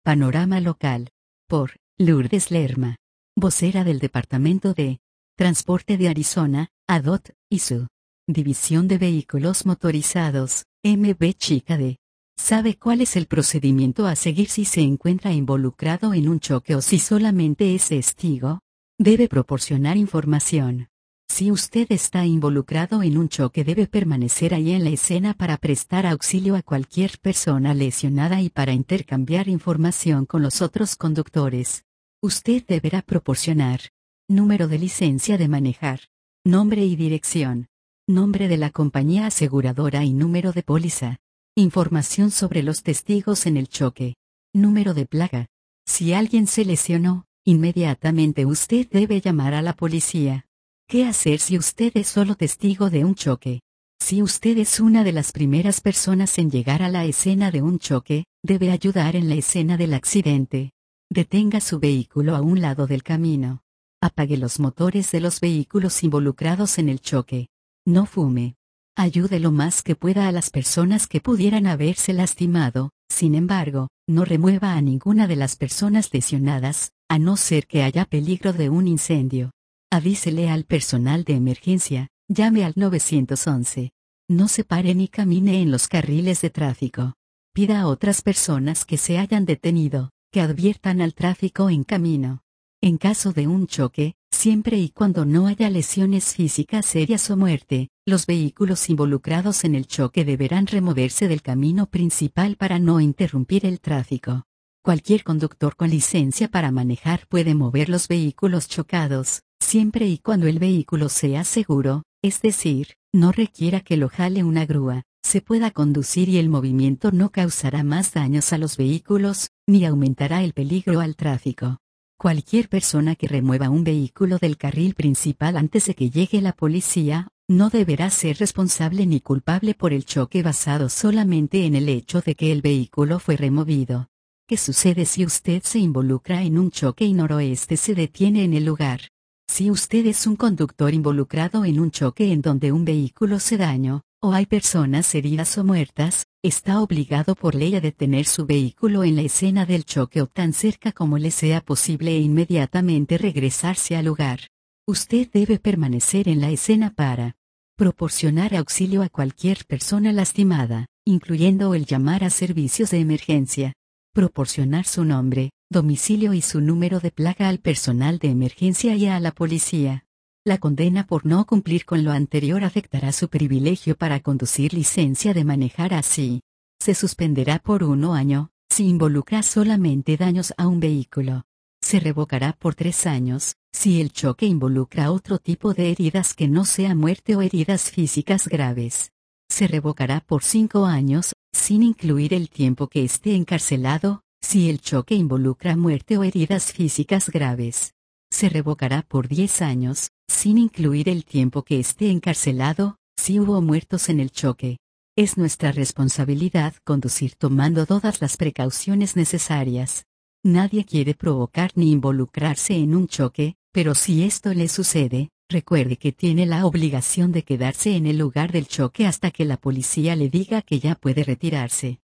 Panorama local. Por Lourdes Lerma, vocera del Departamento de Transporte de Arizona, ADOT, y su División de Vehículos Motorizados, MV Chica D. ¿Sabe cuál es el procedimiento a seguir si se encuentra involucrado en un choque o si solamente es testigo? Debe proporcionar información. Si usted está involucrado en un choque, debe permanecer ahí en la escena para prestar auxilio a cualquier persona lesionada y para intercambiar información con los otros conductores. Usted deberá proporcionar número de licencia de manejar, nombre y dirección, nombre de la compañía aseguradora y número de póliza, información sobre los testigos en el choque, número de placa. Si alguien se lesionó, inmediatamente usted debe llamar a la policía. ¿Qué hacer si usted es solo testigo de un choque? Si usted es una de las primeras personas en llegar a la escena de un choque, debe ayudar en la escena del accidente. Detenga su vehículo a un lado del camino. Apague los motores de los vehículos involucrados en el choque. No fume. Ayude lo más que pueda a las personas que pudieran haberse lastimado. Sin embargo, no remueva a ninguna de las personas lesionadas, a no ser que haya peligro de un incendio. Avísele al personal de emergencia, llame al 911. No se pare ni camine en los carriles de tráfico. Pida a otras personas que se hayan detenido, que adviertan al tráfico en camino. En caso de un choque, siempre y cuando no haya lesiones físicas serias o muerte, los vehículos involucrados en el choque deberán removerse del camino principal para no interrumpir el tráfico. Cualquier conductor con licencia para manejar puede mover los vehículos chocados, siempre y cuando el vehículo sea seguro, es decir, no requiera que lo jale una grúa, se pueda conducir y el movimiento no causará más daños a los vehículos, ni aumentará el peligro al tráfico. Cualquier persona que remueva un vehículo del carril principal antes de que llegue la policía, no deberá ser responsable ni culpable por el choque basado solamente en el hecho de que el vehículo fue removido. ¿Qué sucede si usted se involucra en un choque y noroeste se detiene en el lugar? Si usted es un conductor involucrado en un choque en donde un vehículo se dañó, o hay personas heridas o muertas, está obligado por ley a detener su vehículo en la escena del choque o tan cerca como le sea posible e inmediatamente regresarse al lugar. Usted debe permanecer en la escena para proporcionar auxilio a cualquier persona lastimada, incluyendo el llamar a servicios de emergencia. Proporcionar su nombre, domicilio y su número de placa al personal de emergencia y a la policía. La condena por no cumplir con lo anterior afectará su privilegio para conducir licencia de manejar así. Se suspenderá por 1 año, si involucra solamente daños a un vehículo. Se revocará por 3 años, si el choque involucra otro tipo de heridas que no sea muerte o heridas físicas graves. Se revocará por 5 años, sin incluir el tiempo que esté encarcelado, si el choque involucra muerte o heridas físicas graves. Se revocará por 10 años, sin incluir el tiempo que esté encarcelado, si hubo muertos en el choque. Es nuestra responsabilidad conducir tomando todas las precauciones necesarias. Nadie quiere provocar ni involucrarse en un choque, pero si esto le sucede, recuerde que tiene la obligación de quedarse en el lugar del choque hasta que la policía le diga que ya puede retirarse.